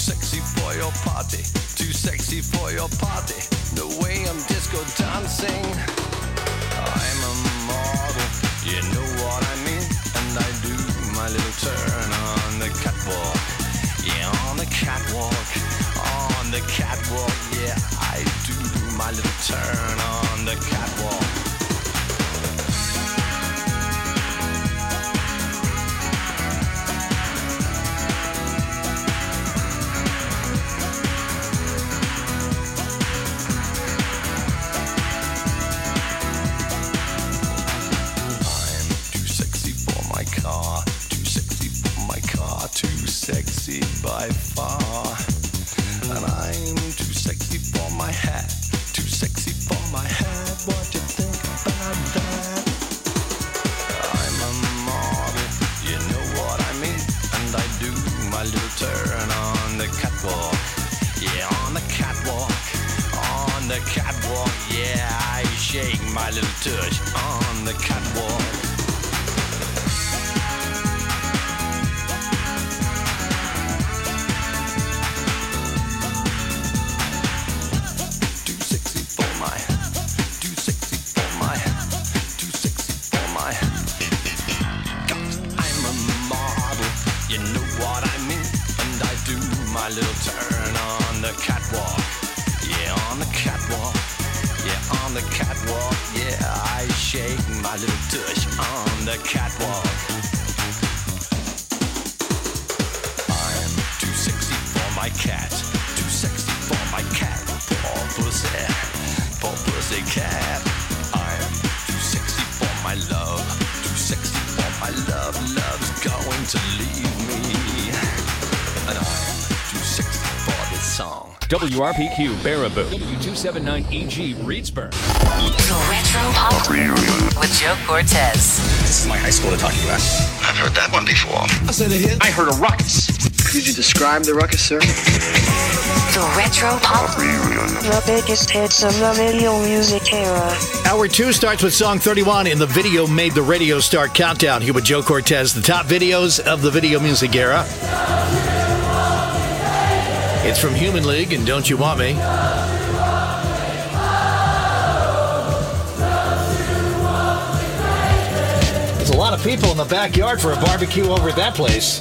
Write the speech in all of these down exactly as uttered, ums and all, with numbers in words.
sexy for your party, too sexy for your party. No way I'm disco dancing. I'm a model, you know what I mean. And I do my little turn on the catwalk. Yeah, on the catwalk, on the catwalk. Yeah, I do my little turn on the catwalk. Sexy by far, and I'm too sexy for my hat, too sexy for my hat. What you think about that? I'm a model, you know what I mean, and I do my little turn on the catwalk. Yeah, on the catwalk, on the catwalk. Yeah, I shake my little tush on the catwalk. My little turn on the catwalk. Yeah, on the catwalk. Yeah, on the catwalk. Yeah, I shake my little tush on the catwalk. I'm too sexy for my cat, too sexy for my cat. Poor pussy, poor pussy cat. I'm too sexy for my love, too sexy for my love. Love's going to leave me, and I'm song. W R P Q Baraboo, W two seventy-nine E G Reedsburg. The Retro Pop with Joe Cortez. This is my high school they're talking about. I've heard that one before. I said a hit. I heard a ruckus. Could you describe the ruckus, sir? The Retro Pop. The biggest hits of the video music era. Hour two starts with song thirty-one in the Video Made the Radio Star Countdown. Here with Joe Cortez, the top videos of the video music era. It's from Human League and Don't You Want Me. There's a lot of people in the backyard for a barbecue over at that place.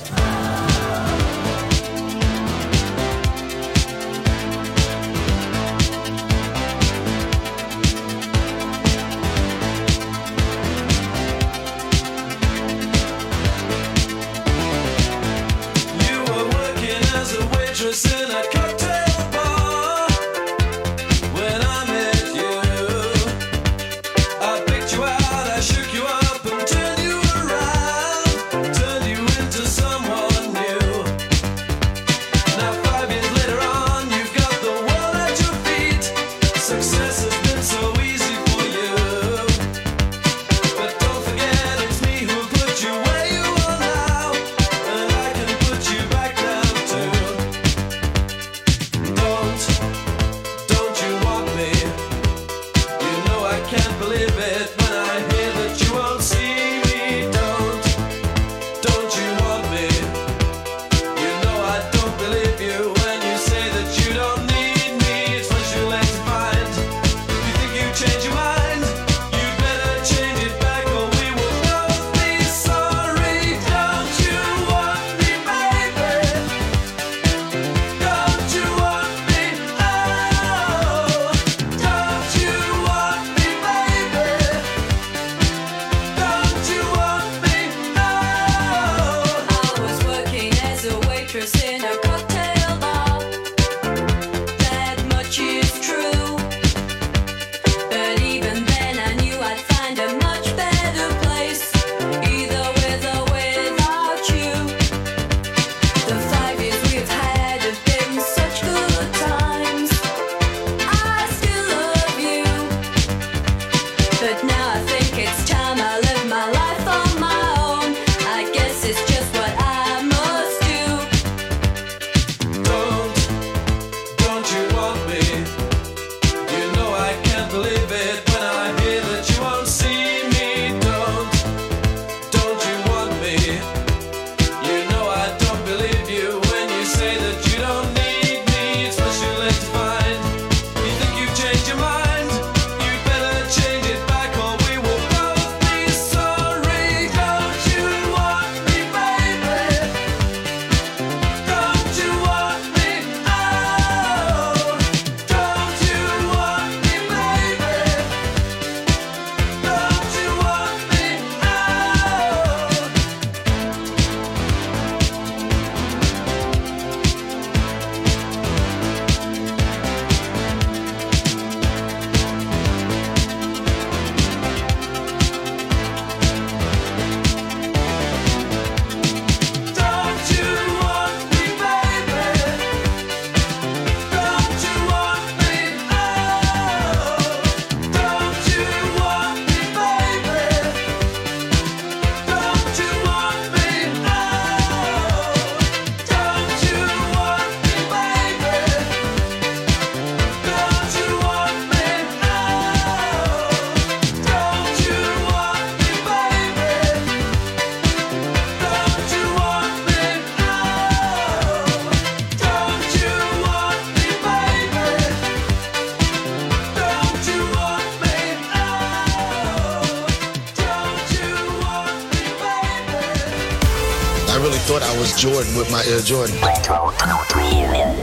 was Jordan with my Air Jordan. Retro Top Reunion.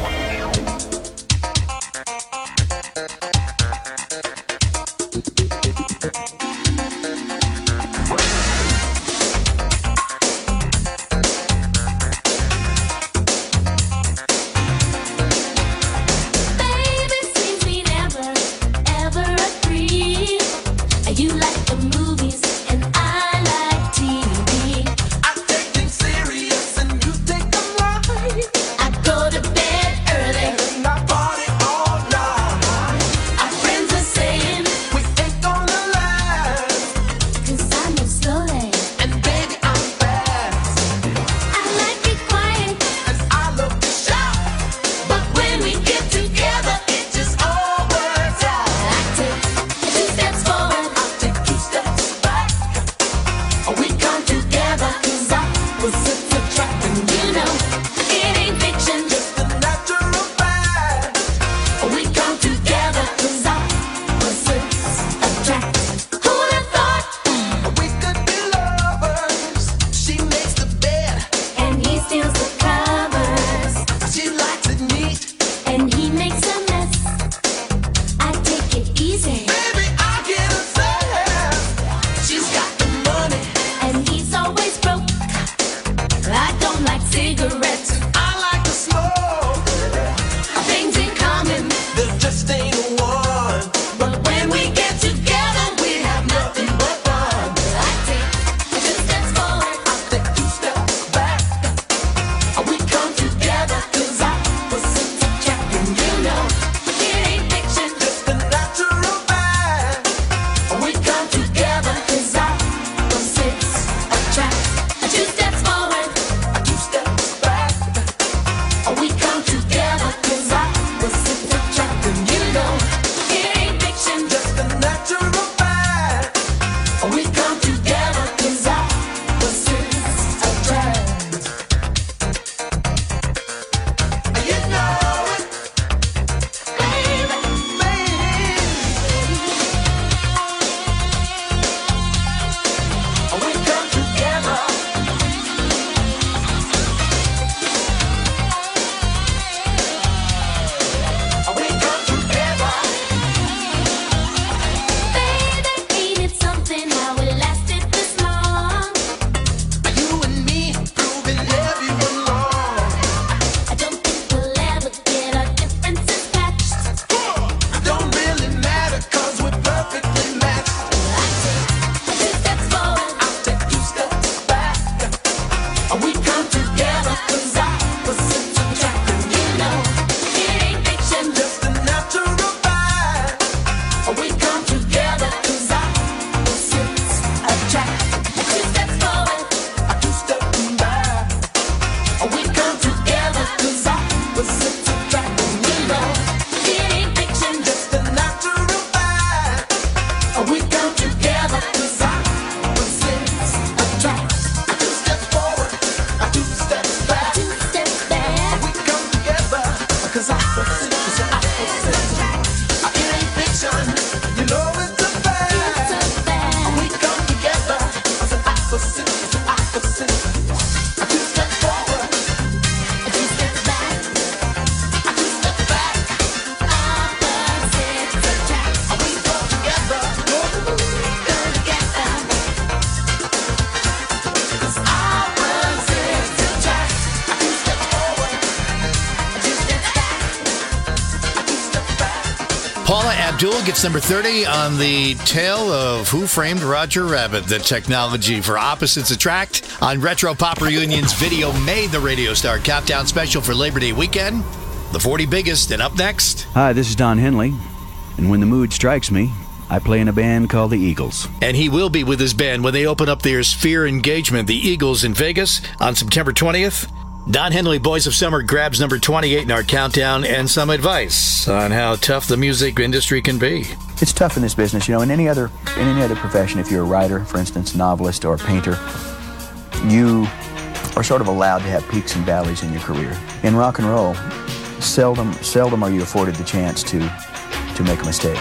Paula Abdul gets number thirty on the tale of Who Framed Roger Rabbit. The technology for opposites attract on Retro Pop Reunion's Video Made the Radio Star Countdown Special for Labor Day weekend. The forty biggest, and up next. Hi, this is Don Henley, and when the mood strikes me, I play in a band called the Eagles. And he will be with his band when they open up their Sphere engagement, the Eagles in Vegas, on September twentieth. Don Henley, Boys of Summer, grabs number twenty-eight in our countdown, and some advice on how tough the music industry can be. It's tough in this business, you know. In any other in any other profession, if you're a writer, for instance, novelist or painter, you are sort of allowed to have peaks and valleys in your career. In rock and roll, seldom seldom are you afforded the chance to to make a mistake.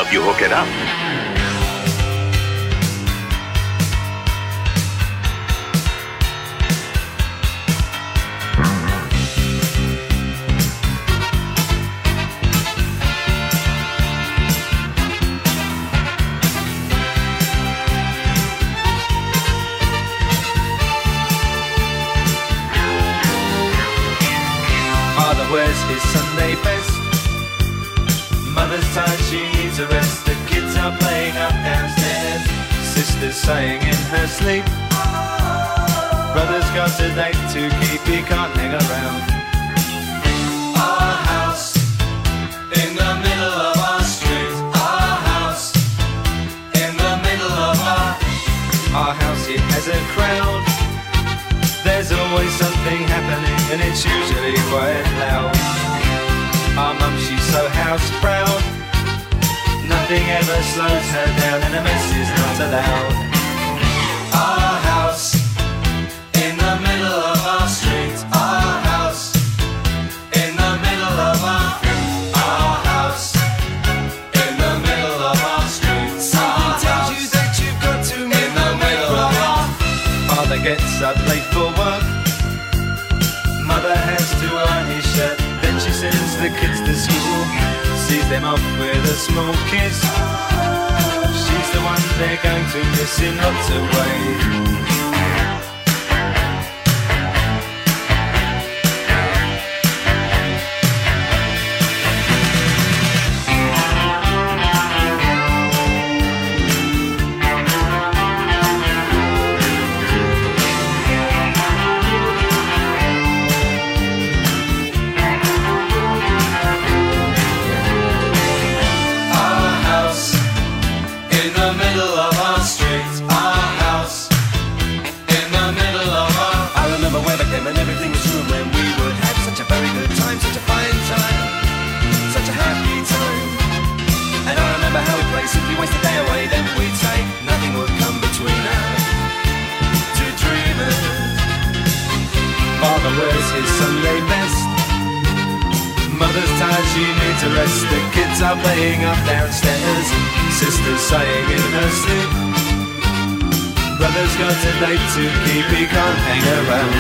help you hook it up. Wears his Sunday best. Mother's tired, she needs a rest. The kids are playing up downstairs. Sister's sighing in her sleep. Brother's got a date to keep, he can't hang around. Our house in the middle of our street. Our house in the middle of our Our house, it has a crowd. There's always something happening and it's usually quite loud. Our mum, she's so house proud. Nothing ever slows her down and a mess is not allowed. Our house in the middle of our street. Our house in the middle of our Our house in the middle of our street. Something tells you that you've got to move in the middle of our Father gets up late for work. Mother has to iron his shirt. Then she sends the kids to school. Sees them off with a small kiss. She's the one they're going to miss in lots of ways. If we waste a day away, then we'd say nothing would come between us. Two dreamers. Father wears his Sunday best. Mother's tired, she needs a rest. The kids are playing up downstairs. Sister's sighing in her sleep. Brother's got a date to keep, he can't hang around.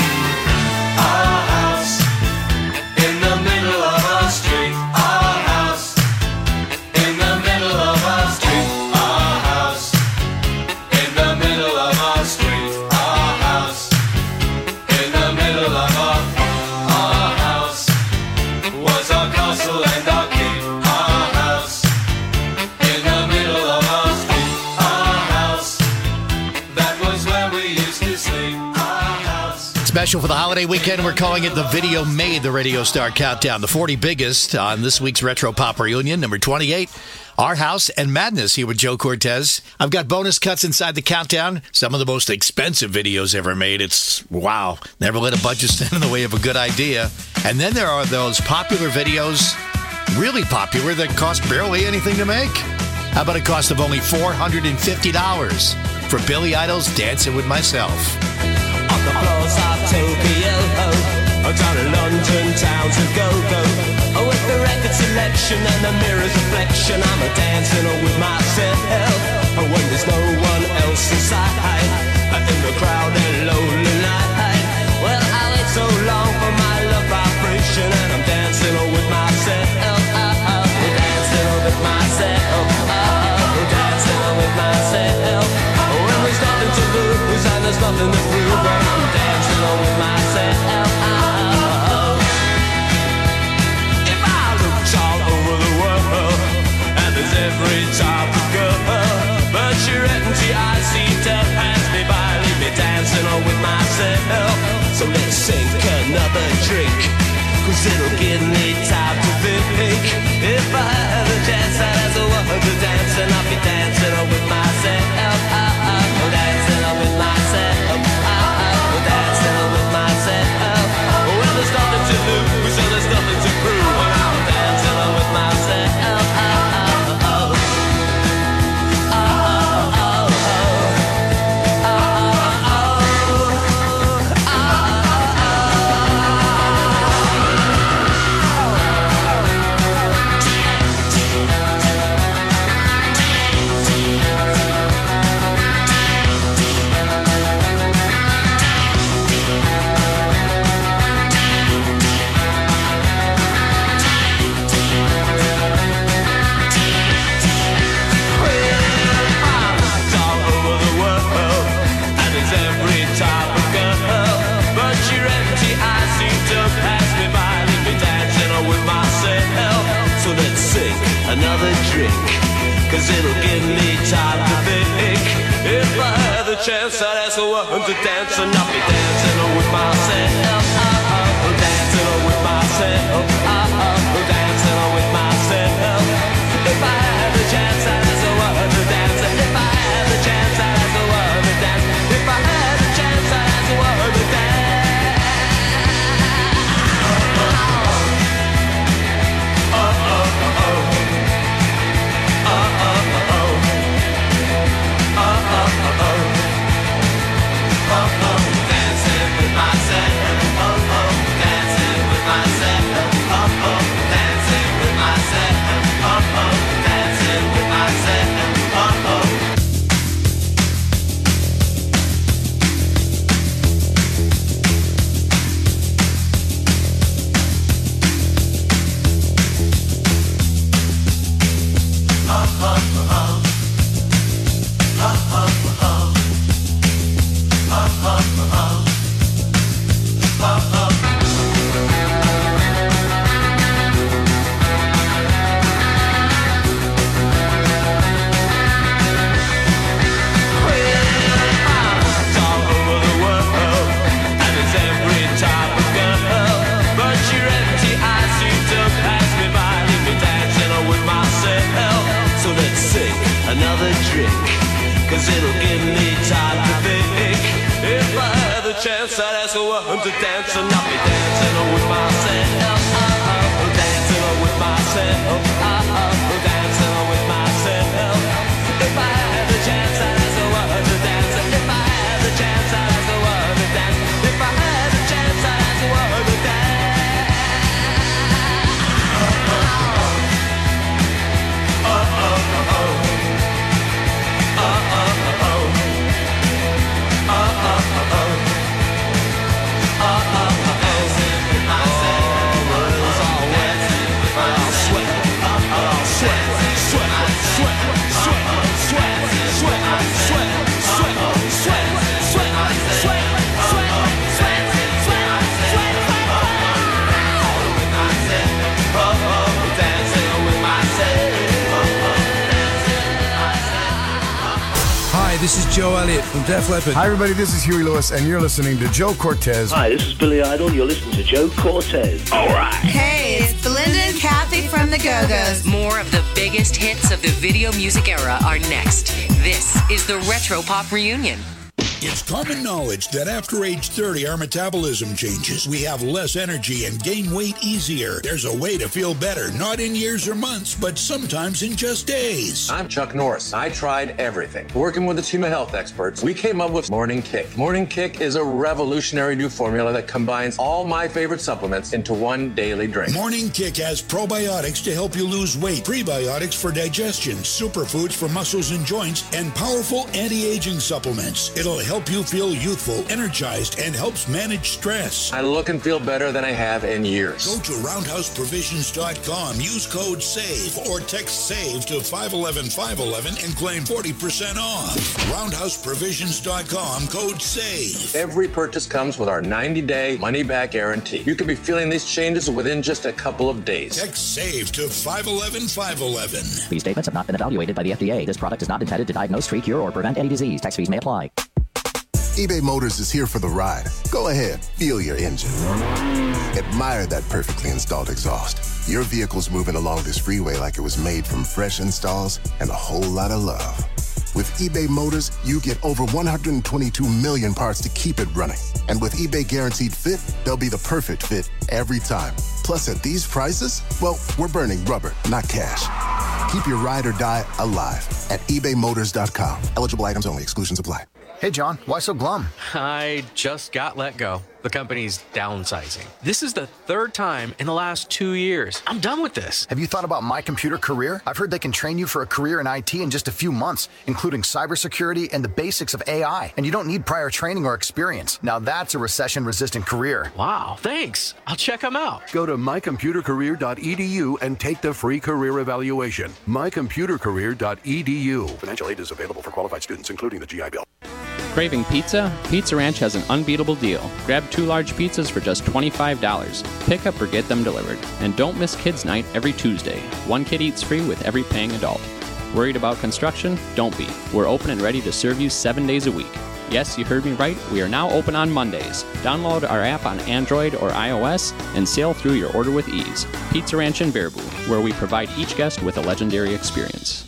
Our house in the middle of our street. Our house in the middle of our street. Our house in the middle of our street. Our house in the middle of our Our house was our castle and our keep. Our house in the middle of our street. Our house, that was where we used to sleep. Our house. Special for the holiday weekend, we're calling it the Video Made the Radio Star Countdown. The forty biggest on this week's Retro Pop Reunion. Number twenty-eight, Our House and Madness, here with Joe Cortez. I've got bonus cuts inside the countdown. Some of the most expensive videos ever made. It's, wow, never let a budget stand in the way of a good idea. And then there are those popular videos, really popular, that cost barely anything to make. How about a cost of only four hundred fifty dollars for Billy Idol's Dancing With Myself? On the floors of Tokyo, down in London town to go-go, with the record selection and the mirror's reflection, I'm a dancing with myself, when there's no one else inside, in the crowded lonely night. Well, I wait so long for my love vibration, and I'm dancing with myself, dancing with myself, dancing with myself, when there's nothing to lose and there's nothing to prove, I'm dancing with myself. If I looked all over the world, and there's every type of girl, but your empty eyes seem to pass me by, leave me dancing with myself. So let's sink another drink, cause it'll give me time to think. If I had a chance, I'd ask the world to dance, and I'll be dancing with myself. Dancing with myself. Dancing with myself. Well, there's nothing to lose, so there's nothing to prove, and I'm dancing with myself. want to dance and not be dancing with myself. Oh, dancing with myself. Oh, dancing with myself. If I had the chance, I'd want to dance. If I had the chance, I'd want to dance. If I had the chance, I'd want to dance. Another drink, cause it'll give me time to think. If I had the chance, I'd ask a woman to dance and not be dancing with myself. Oh, dancing with myself. Oh, dancing with myself. If I had the chance, I'd ask a woman to dance. If I had the chance, I'd ask a woman to dance. If I had the chance, I'd ask a woman to dance. Oh, oh, oh, oh. This is Joe Elliott from Def Leppard. Hi, everybody. This is Huey Lewis, and you're listening to Joe Cortez. Hi, this is Billy Idol. You're listening to Joe Cortez. All right. Hey, it's Belinda and Kathy from the Go-Go's. More of the biggest hits of the video music era are next. This is the Retro Pop Reunion. It's common knowledge that after age thirty, our metabolism changes. We have less energy and gain weight easier. There's a way to feel better, not in years or months, but sometimes in just days. I'm Chuck Norris. I tried everything. Working with a team of health experts, we came up with Morning Kick. Morning Kick is a revolutionary new formula that combines all my favorite supplements into one daily drink. Morning Kick has probiotics to help you lose weight, prebiotics for digestion, superfoods for muscles and joints, and powerful anti-aging supplements. It'll help you feel youthful, energized, and helps manage stress. I look and feel better than I have in years. Go to roundhouse provisions dot com, use code SAVE, or text SAVE to five one one five one one and claim forty percent off. roundhouse provisions dot com, code SAVE. Every purchase comes with our ninety-day money-back guarantee. You could be feeling these changes within just a couple of days. Text SAVE to five one one five one one. These statements have not been evaluated by the F D A. This product is not intended to diagnose, treat, cure, or prevent any disease. Tax fees may apply. eBay Motors is here for the ride. Go ahead, feel your engine. Admire that perfectly installed exhaust. Your vehicle's moving along this freeway like it was made from fresh installs and a whole lot of love. With eBay Motors, you get over one hundred twenty-two million parts to keep it running. And with eBay Guaranteed Fit, they'll be the perfect fit every time. Plus, at these prices, well, we're burning rubber, not cash. Keep your ride or die alive at ebay motors dot com. Eligible items only. Exclusions apply. Hey, John, why so glum? I just got let go. The company's downsizing. This is the third time in the last two years. I'm done with this. Have you thought about My Computer Career? I've heard they can train you for a career in I T in just a few months, including cybersecurity and the basics of A I. And you don't need prior training or experience. Now that's a recession-resistant career. Wow, thanks. I'll check them out. Go to my computer career dot e d u and take the free career evaluation. my computer career dot e d u. Financial aid is available for qualified students, including the G I Bill. Craving pizza? Pizza Ranch has an unbeatable deal. Grab two large pizzas for just twenty-five dollars. Pick up or get them delivered. And don't miss Kids Night every Tuesday. One kid eats free with every paying adult. Worried about construction? Don't be. We're open and ready to serve you seven days a week. Yes, you heard me right. We are now open on Mondays. Download our app on Android or iOS and sail through your order with ease. Pizza Ranch in Baraboo, where we provide each guest with a legendary experience.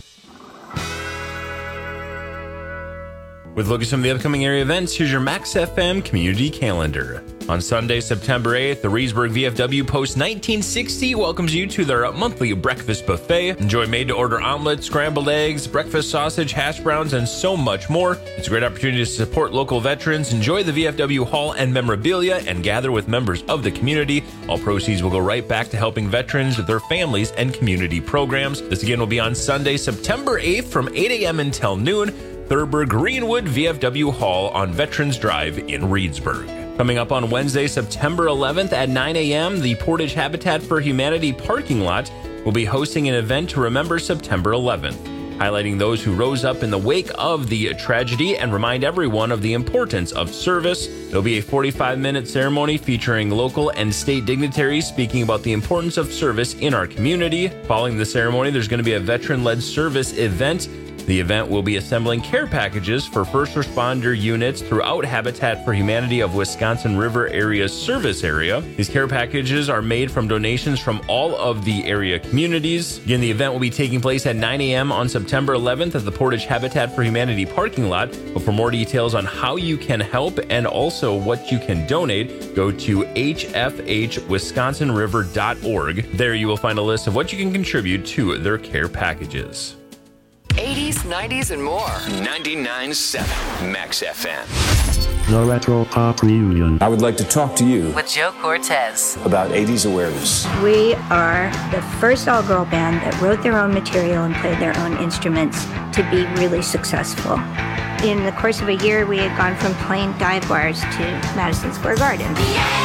With a look at some of the upcoming area events, here's your Max F M community calendar. On Sunday, September eighth, the Reedsburg V F W Post nineteen sixty welcomes you to their monthly breakfast buffet. Enjoy made-to-order omelets, scrambled eggs, breakfast sausage, hash browns, and so much more. It's a great opportunity to support local veterans, enjoy the V F W Hall and memorabilia, and gather with members of the community. All proceeds will go right back to helping veterans with their families and community programs. This again will be on Sunday, September eighth from eight a.m. until noon. Thurber Greenwood V F W Hall on Veterans Drive in Reedsburg. Coming up on Wednesday, September eleventh at nine a.m., the Portage Habitat for Humanity parking lot will be hosting an event to remember September eleventh, highlighting those who rose up in the wake of the tragedy and remind everyone of the importance of service. There'll be a forty-five minute ceremony featuring local and state dignitaries speaking about the importance of service in our community. Following the ceremony, there's going to be a veteran-led service event. The event will be assembling care packages for first responder units throughout Habitat for Humanity of Wisconsin River Area's service area. These care packages are made from donations from all of the area communities. Again, the event will be taking place at nine a.m. on September eleventh at the Portage Habitat for Humanity parking lot. But for more details on how you can help and also what you can donate, go to h f h wisconsin river dot org. There you will find a list of what you can contribute to their care packages. eighties, nineties, and more. ninety-nine point seven Max F M. The Retro Pop Reunion. I would like to talk to you With Joe Cortez. about eighties awareness. We are the first all-girl band that wrote their own material and played their own instruments to be really successful. In the course of a year, we had gone from playing dive bars to Madison Square Garden. Yeah!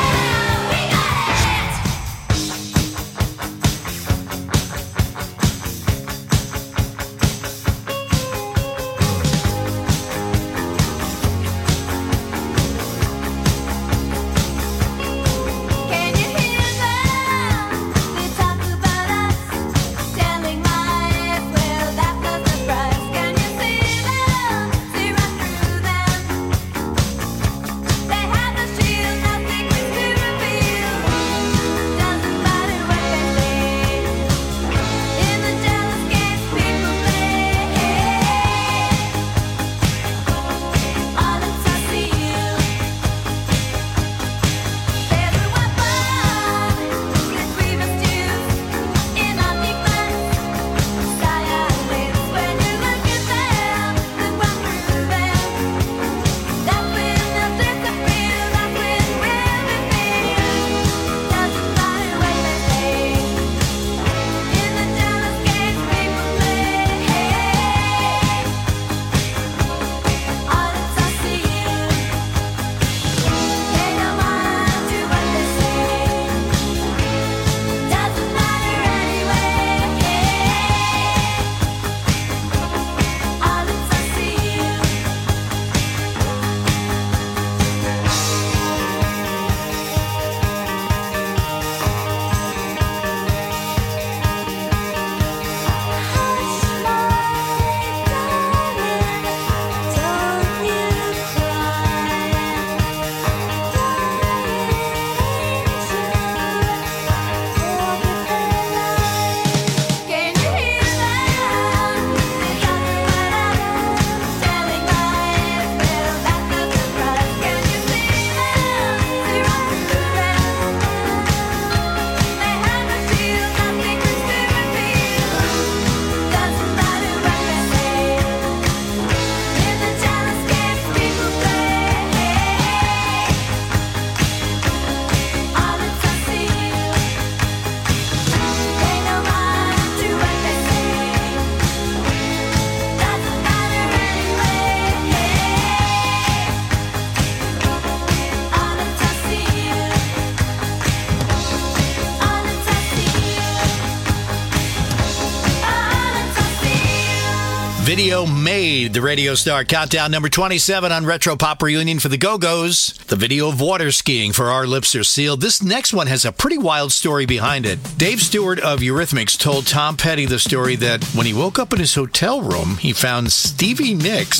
Video Made, the Radio Star Countdown number twenty-seven on Retro Pop Reunion for the Go-Go's. The video of water skiing for Our Lips Are Sealed. This next one has a pretty wild story behind it. Dave Stewart of Eurythmics told Tom Petty the story that when he woke up in his hotel room, he found Stevie Nicks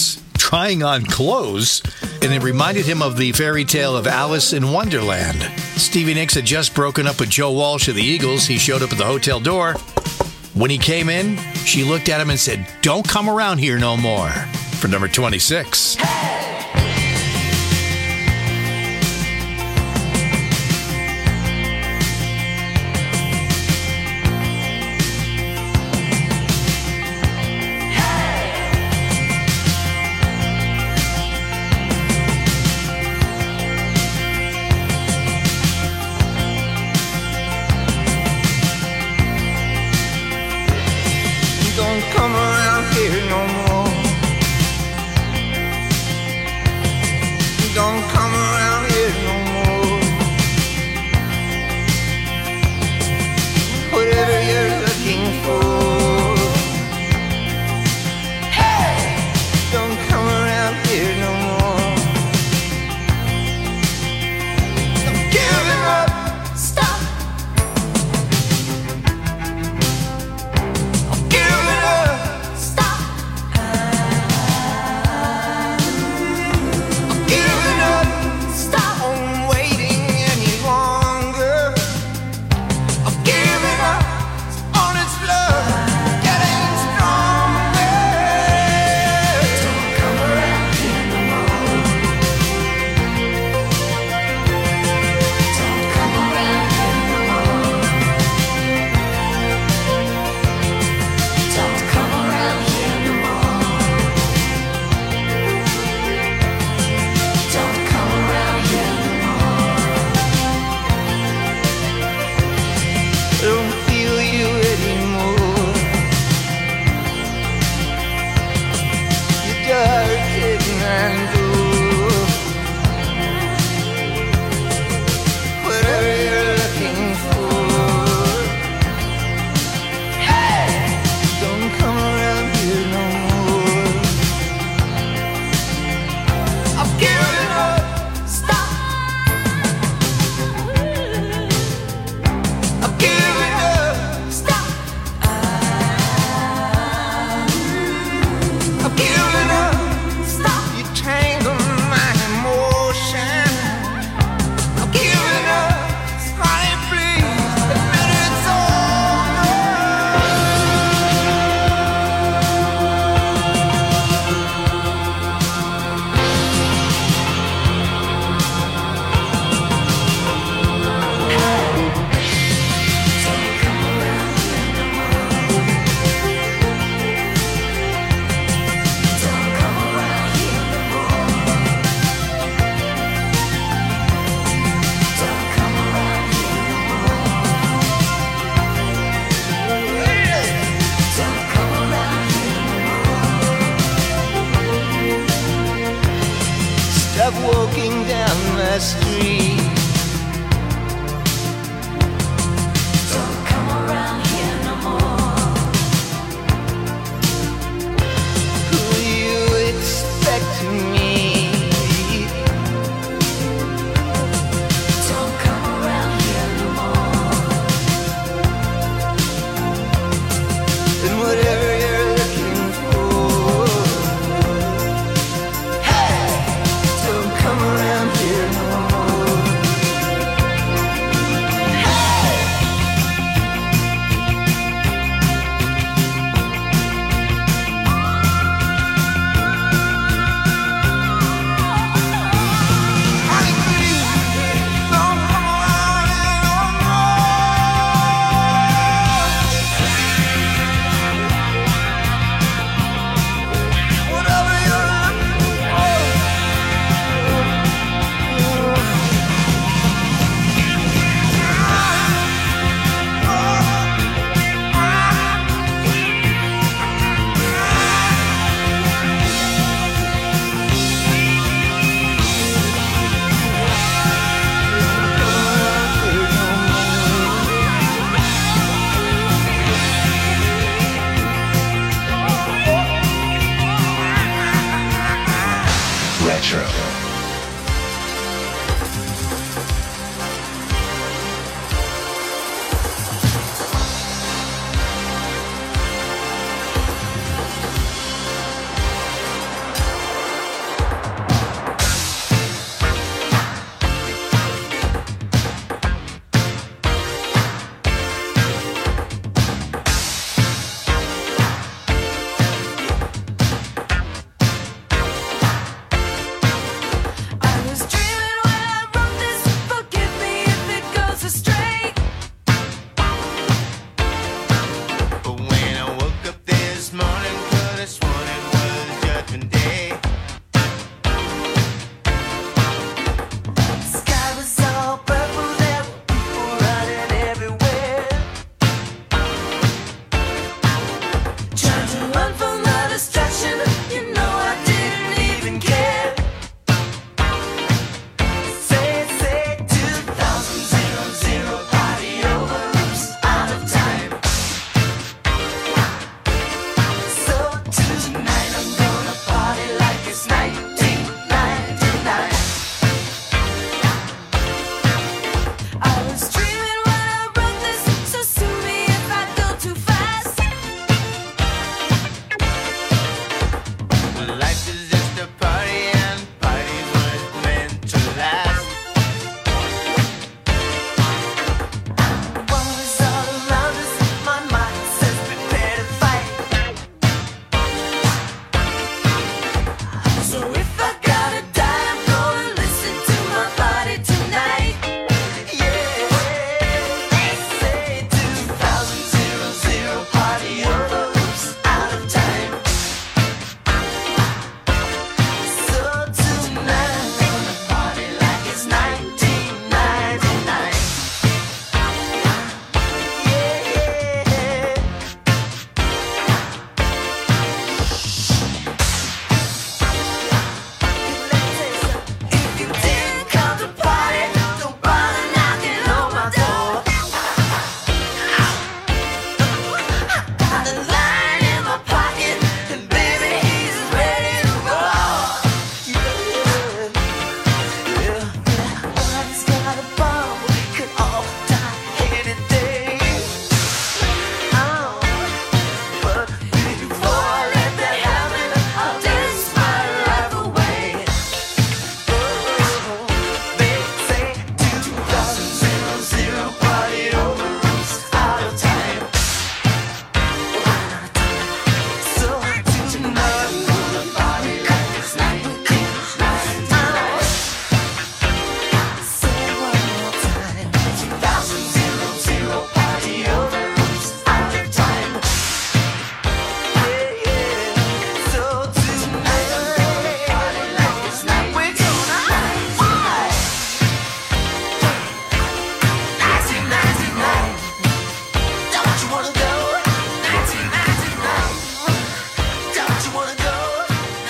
trying on clothes, and it reminded him of the fairy tale of Alice in Wonderland. Stevie Nicks had just broken up with Joe Walsh of the Eagles. He showed up at the hotel door. When he came in, she looked at him and said, "Don't come around here no more." For number twenty-six.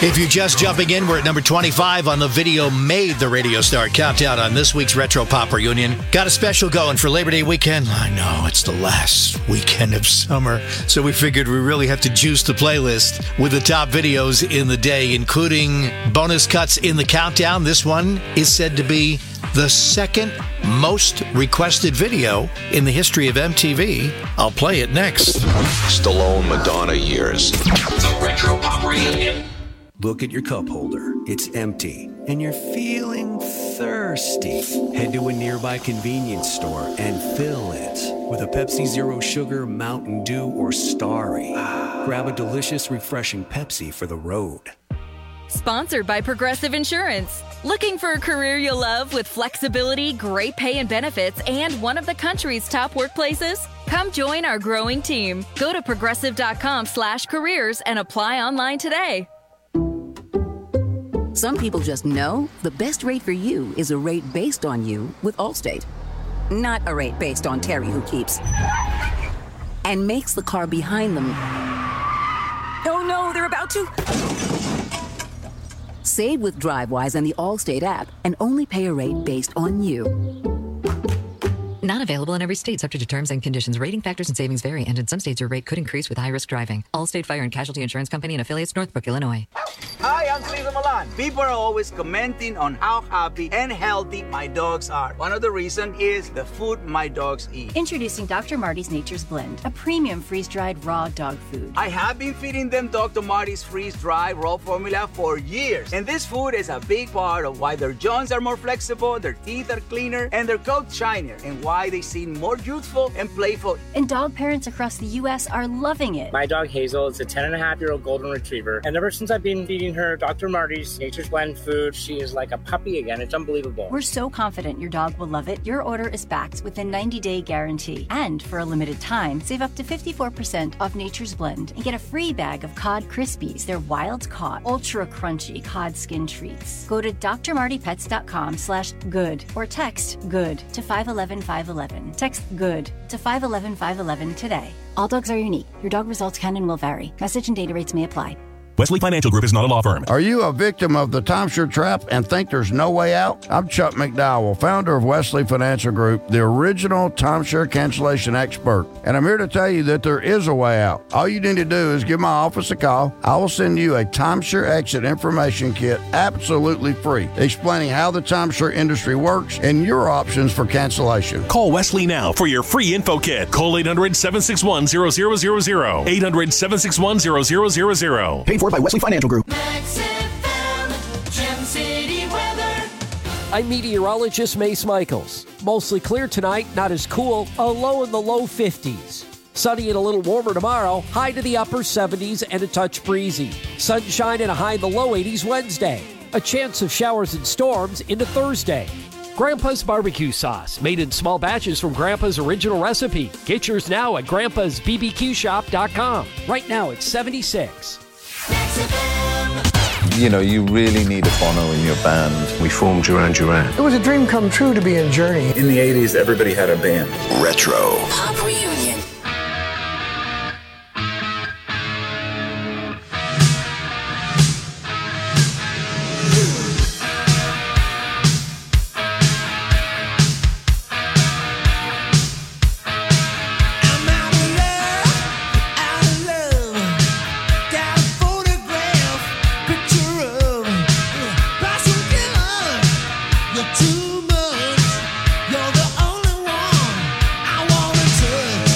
If you're just jumping in, we're at number twenty-five on the Video Made the Radio Star countdown on this week's Retro Pop Reunion. Got a special going for Labor Day weekend. I know, it's the last weekend of summer, so we figured we really have to juice the playlist with the top videos in the day, including bonus cuts in the countdown. This one is said to be the second most requested video in the history of M T V. I'll play it next. Stallone Madonna years. The Retro Pop Reunion. Look at your cup holder. It's empty, and you're feeling thirsty. Head to a nearby convenience store and fill it with a Pepsi Zero Sugar, Mountain Dew, or Starry. Grab a delicious, refreshing Pepsi for the road. Sponsored by Progressive Insurance. Looking for a career you'll love with flexibility, great pay and benefits, and one of the country's top workplaces? Come join our growing team. Go to progressive.com slash careers and apply online today. Some people just know the best rate for you is a rate based on you with Allstate. Not a rate based on Terry who keeps and makes the car behind them. Oh no, they're about to. Save with DriveWise and the Allstate app and only pay a rate based on you. Not available in every state, subject to terms and conditions. Rating factors and savings vary, and in some states your rate could increase with high-risk driving. Allstate Fire and Casualty Insurance Company and affiliates, Northbrook, Illinois. Hi, I'm Cesar Milan. People are always commenting on how happy and healthy my dogs are. One of the reasons is the food my dogs eat. Introducing Doctor Marty's Nature's Blend, a premium freeze-dried raw dog food. I have been feeding them Doctor Marty's freeze-dried raw formula for years. And this food is a big part of why their jaws are more flexible, their teeth are cleaner, and their coats shinier, and why they seem more youthful and playful. And dog parents across the U S are loving it. My dog Hazel is a ten and a half year old golden retriever, and ever since I've been feeding her Doctor Marty's Nature's Blend food, she is like a puppy again. It's unbelievable. We're so confident your dog will love it. Your order is backed with a ninety day guarantee. And for a limited time, save up to fifty-four percent off Nature's Blend and get a free bag of Cod Crispies. They're wild caught, ultra crunchy cod skin treats. Go to drmartypets.com slash good or text good to five one one five one one. Text good to five one one five one one today. All dogs are unique. Your dog results can and will vary. Message and data rates may apply. Wesley Financial Group is not a law firm. Are you a victim of the timeshare trap and think there's no way out? I'm Chuck McDowell, founder of Wesley Financial Group, the original timeshare cancellation expert. And I'm here to tell you that there is a way out. All you need to do is give my office a call. I will send you a timeshare exit information kit absolutely free, explaining how the timeshare industry works and your options for cancellation. Call Wesley now for your free info kit. Call eight hundred, seven six one, zero zero zero zero. eight hundred, seven six one, zero zero zero zero. Paid for by Wesley Financial Group. Max F M, Gem City weather. I'm meteorologist Mace Michaels. Mostly clear tonight, not as cool, a low in the low fifties. Sunny and a little warmer tomorrow, high to the upper seventies and a touch breezy. Sunshine and a high in the low eighties Wednesday. A chance of showers and storms into Thursday. Grandpa's barbecue sauce, made in small batches from Grandpa's original recipe. Get yours now at grandpas b b q shop dot com. Right now it's seventy-six. You know, you really need a Bono in your band. We formed Duran Duran. It was a dream come true to be in Journey. In the eighties, everybody had a band. Retro Pop Reunion. Too much, you're the only one I wanna touch.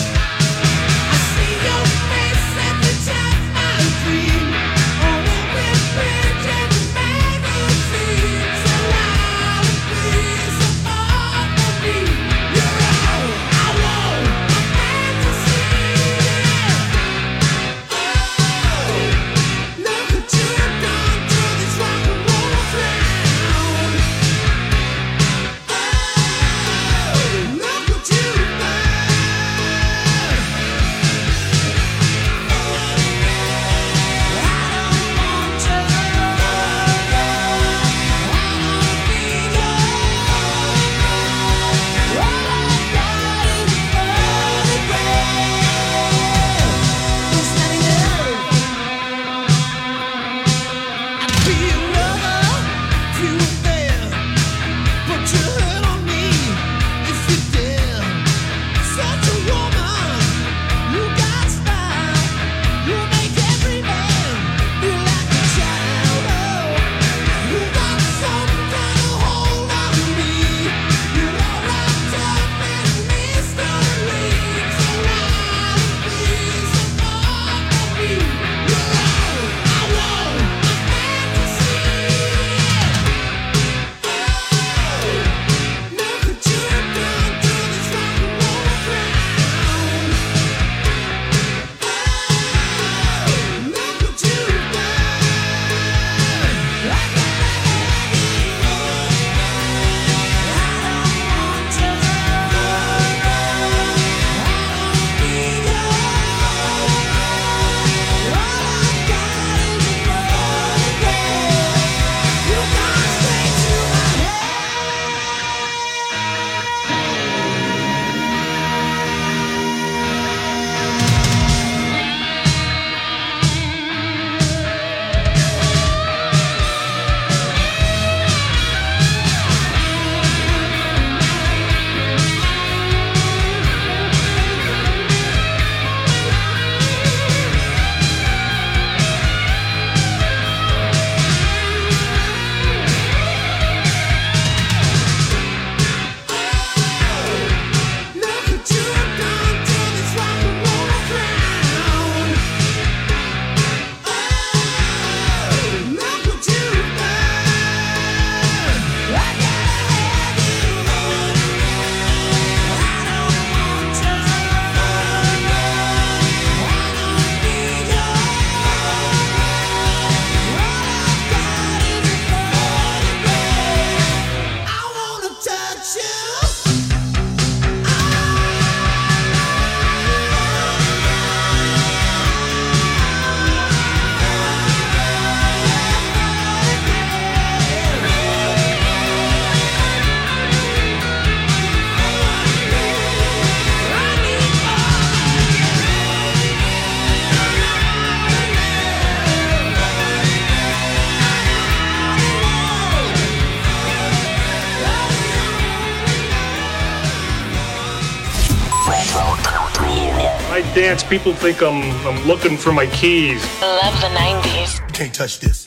dance, people think I'm I'm looking for my keys. Love the nineties. You can't touch this.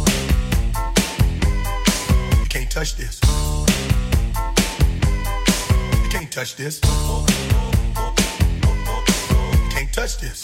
You can't touch this. You can't touch this. You can't touch this.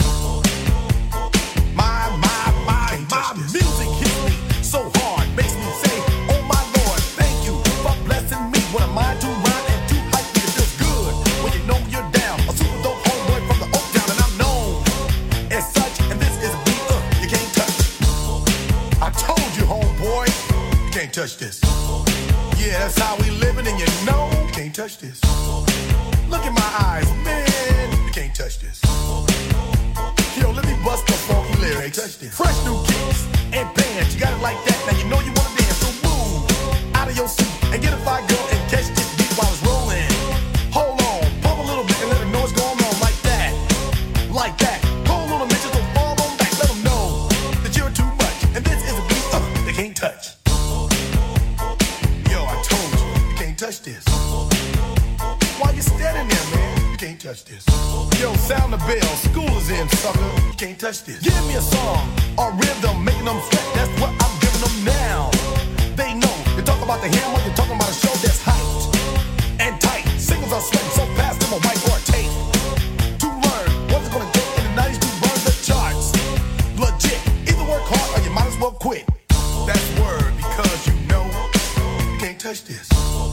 My, my, my, my music hits me so hard, makes me say, oh my Lord, thank you for blessing me. What am I to rhyme and to hype me? It feels good when you know you're down. A super dope homeboy from the Oak Town, and I'm known as such. And this is a beat uh, you can't touch. I told you, homeboy, you can't touch this. Yeah, that's how we living, and you know you can't touch this. Look in my eyes, man, you can't touch this. Yo, let me bust the funky lyrics. Fresh new kicks and bands, you got it like that. Now you know you wanna dance, so move out of your seat and get a fire girl and catch this beat while it's rolling. Hold on, pump a little bit and let them know what's going on like that, like that. Hold on a minute, so fall on back, let them know that you're too much. And this is a beat uh, they can't touch. Yo, I told you, you can't touch this. Why you standing there, man? You can't touch this. Yo, sound the bell, school is in, sucker. You can't touch this. Give me a song or rhythm, making them sweat. That's what I'm giving them now. They know. You talk about the hammer, you're talking about a show that's hyped and tight. Singles are sweating so fast, them a white or a tape. To learn what's it gonna take in the nineties to burn the charts. Legit. Either work hard or you might as well quit. That's word because you know you can't touch this.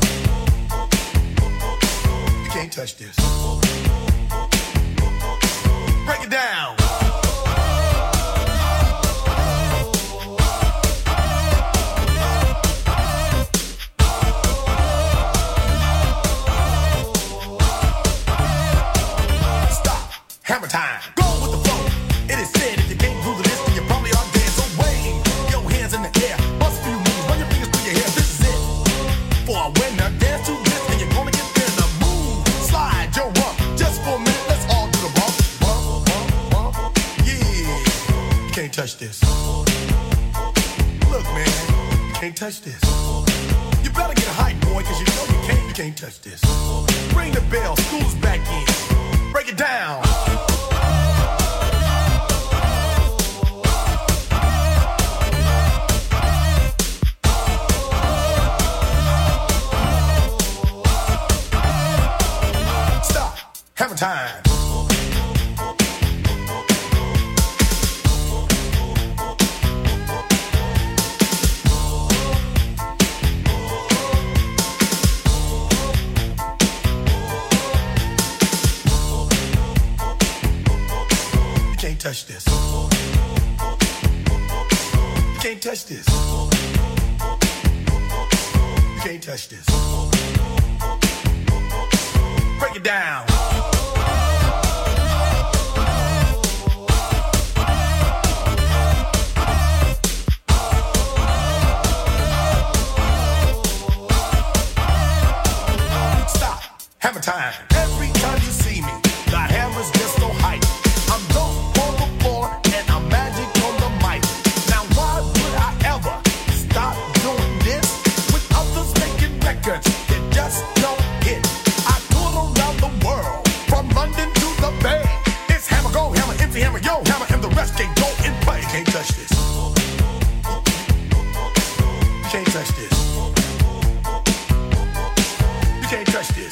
You can't touch this. Break it down. Stop. Hammer time. Go with the flow. It is said if you can't do the list, then you probably are dead. So wave your hands in the air. Bust a few moves. Run your fingers through your hair. This is it. For a winner, dance to this, and you're gonna get there. Now move. Slide your rump. Just for a minute, let's all do the bump. Bump, bump, bump. Yeah. You can't touch this. Look, man. You can't touch this. You better get hype, boy, because you know you can't. You can't touch this. Ring the bell. School's back in. Break it down. Stop. Hammer time. You can't touch this. You can't touch this. You can't touch this. Break it down. Stop. Hammer time. Every time you see me, the hammer's just so hype. I'm dope on the floor and I'm magic on the mic. Now why would I ever stop doing this with others making records that just don't hit? I tour around the world from London to the Bay. It's hammer go, hammer empty, hammer yo, hammer, and the rest can go and play. You can't touch this. You can't touch this. You can't touch this.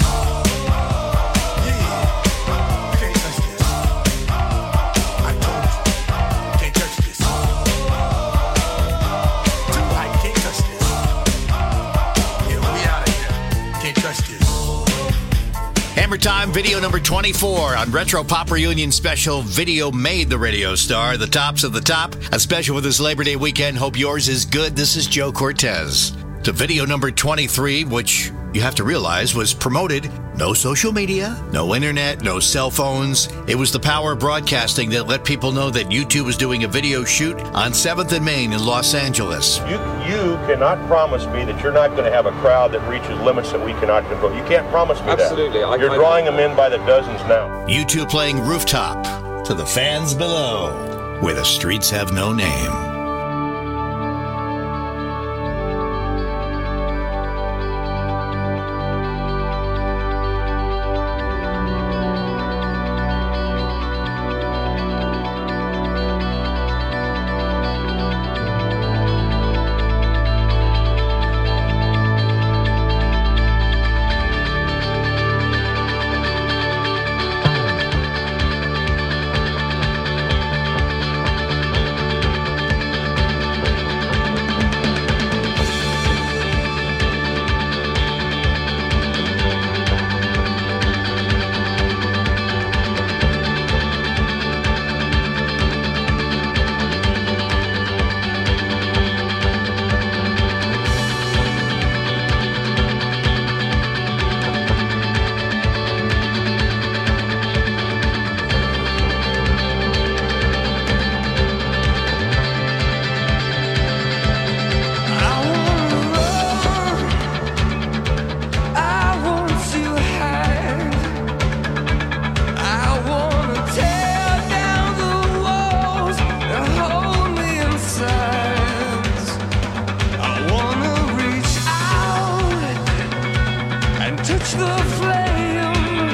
Hammer Time, video number twenty-four on Retro Pop Reunion Special. Video made the radio star. The tops of the top. A special for this Labor Day weekend. Hope yours is good. This is Joe Cortez. To video number twenty-three, which you have to realize was promoted. No social media, no internet, no cell phones. It was the power of broadcasting that let people know that YouTube was doing a video shoot on seventh and Main in Los Angeles. You you cannot promise me that you're not going to have a crowd that reaches limits that we cannot control. You can't promise me Absolutely. that. I, You're I, drawing them in by the dozens now. YouTube playing Rooftop to the fans below, where the streets have no name. the flame.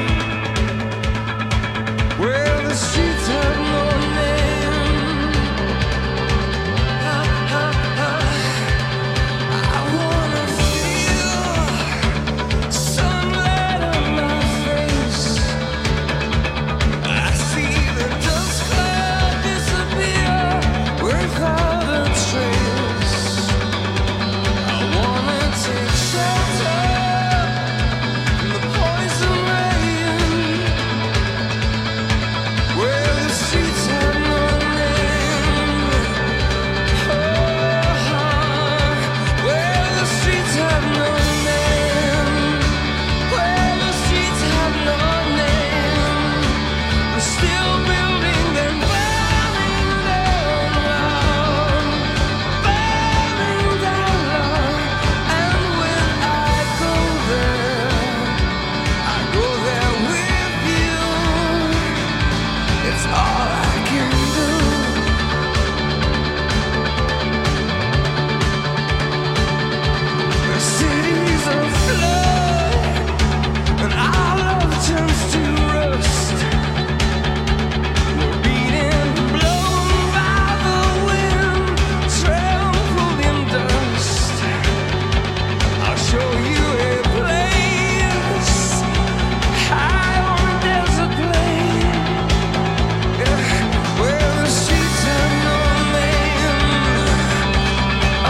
Well, the streets have no name. I, I, I, I wanna feel sunlight on my face. I see the dust cloud disappear without a trace. I wanna take shelter from the poison rain, where the streets have no name. Oh, where the streets have no name. Where the streets have no name. We're still building them, burning down loud, burning down loud. And when I go there, I go there with you. It's all I can do. The city's afloat, and our love turns to rust. We're beaten, blown by the wind, trampled in dust. I'll show you a place high on a desert plain, yeah, where the streets have no name. Ah,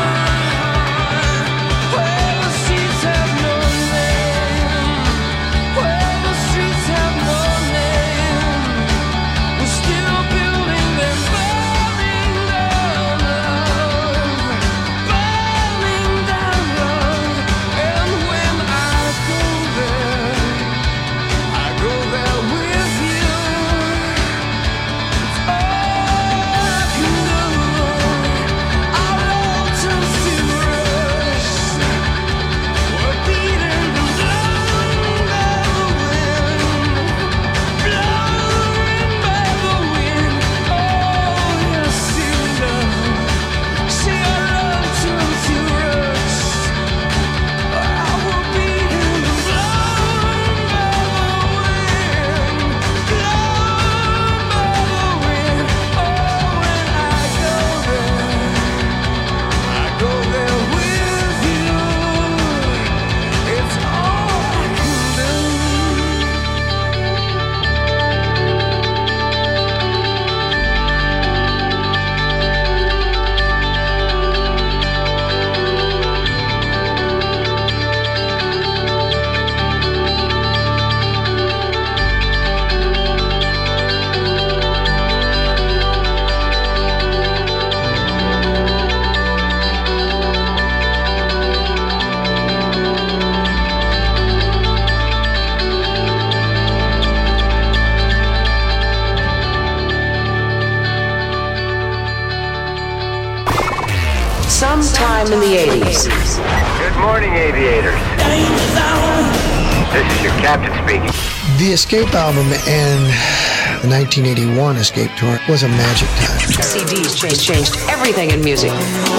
where the streets have no name. Where the streets have no name. We're still building them, burning down love, burning down love. And when I go there, I go there with you. It's all I can do. Our love turns to rust. We're beaten and blown by the wind, blown by the wind. Oh, yes, you know. See, our love turns to rust. We're beaten and blown by the wind, blown by the wind. Oh, when I go there, I go there with you. It's all I can do. Sometime in the eighties. Good morning, aviators. This is your captain speaking. The Escape album and the nineteen eighty-one Escape tour was a magic time. C Ds changed, changed everything in music.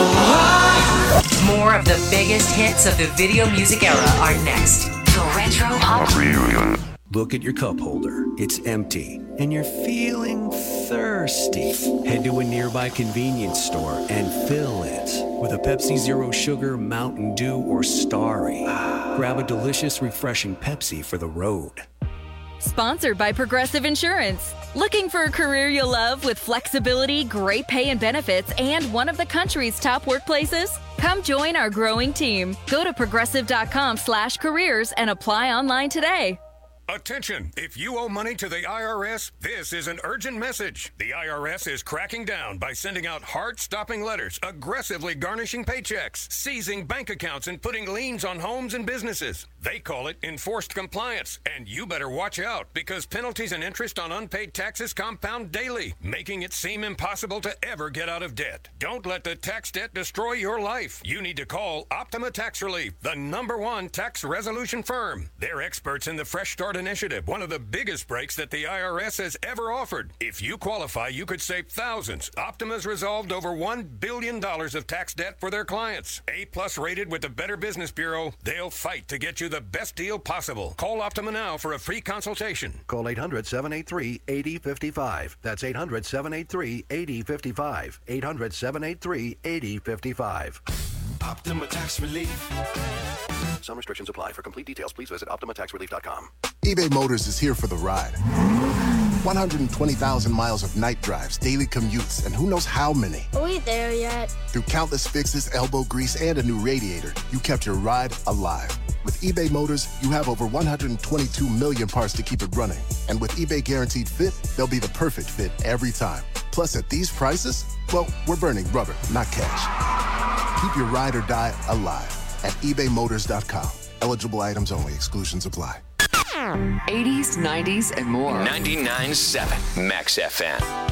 More of the biggest hits of the video music era are next. The Retro Pop Reunion. Look at your cup holder. It's empty. And you're feeling thirsty. Head to a nearby convenience store and fill it with a Pepsi Zero Sugar, Mountain Dew, or Starry. Grab a delicious, refreshing Pepsi for the road. Sponsored by Progressive Insurance. Looking for a career you'll love with flexibility, great pay and benefits, and one of the country's top workplaces? Come join our growing team. Go to progressive.com slash careers and apply online today. Attention! If you owe money to the I R S, this is an urgent message. The I R S is cracking down by sending out heart-stopping letters, aggressively garnishing paychecks, seizing bank accounts, and putting liens on homes and businesses. They call it enforced compliance, and you better watch out because penalties and interest on unpaid taxes compound daily, making it seem impossible to ever get out of debt. Don't let the tax debt destroy your life. You need to call Optima Tax Relief, the number one tax resolution firm. They're experts in the fresh start initiative, one of the biggest breaks that the I R S has ever offered. If you qualify, you could save thousands. Optima's resolved over one billion dollars of tax debt for their clients. A-plus rated with the Better Business Bureau, they'll fight to get you the best deal possible. Call Optima now for a free consultation. Call eight hundred, seven eight three, eight zero five five. That's eight hundred, seven eight three, eight zero five five. eight hundred, seven eight three, eight zero five five. Optima Tax Relief. Some restrictions apply. For complete details, please visit optima tax relief dot com. eBay Motors is here for the ride. one hundred twenty thousand miles of night drives, daily commutes, and who knows how many. Are we there yet? Through countless fixes, elbow grease, and a new radiator, you kept your ride alive. With eBay Motors, you have over one hundred twenty-two million parts to keep it running. And with eBay Guaranteed Fit, they'll be the perfect fit every time. Plus, at these prices, well, we're burning rubber, not cash. Keep your ride or die alive at ebay motors dot com. Eligible items only. Exclusions apply. eighties, nineties, and more. ninety-nine point seven Max F M.